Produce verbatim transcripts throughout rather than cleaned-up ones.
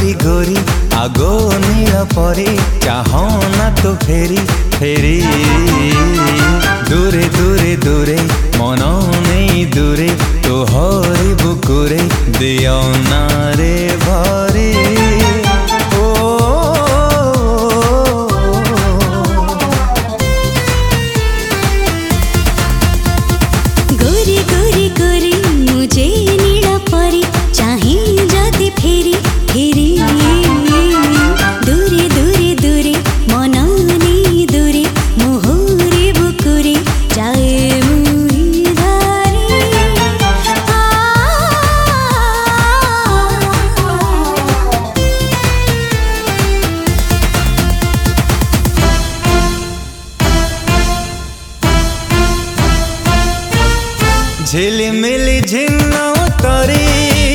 गोरी गोरी आगो नीला परी चाहो ना तो फेरी फेरी दूरे दूरे दूरे मन नहीं दूरे तो हरी बुकुरे दियो ना रे भरे गोरी गोरी गोरी मुझे नीला परी चाहे जाती फेरी फेरी दूरे दूरे दूरे मन नहीं दूरे मोहरे बुकुरे जाए मुई धारे झिलिमिली झिन्न तरी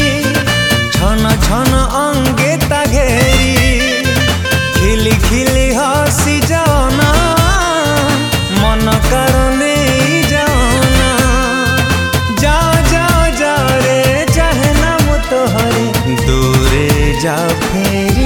छन छन अंगे ता घेरी खिली खिली हसी जाना मन करने जाना जा जा जा रे चाहे ना मु तोहरे दूरे जा फेरी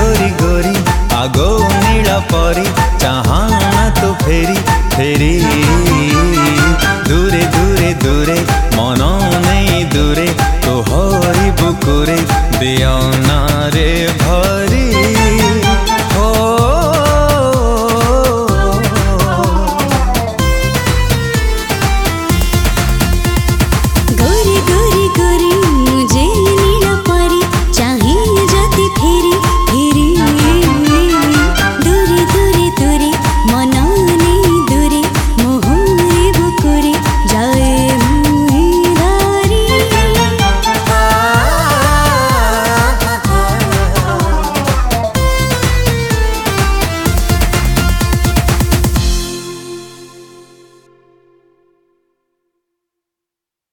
आगो नीला परी चाहा ना तो फेरी फेरी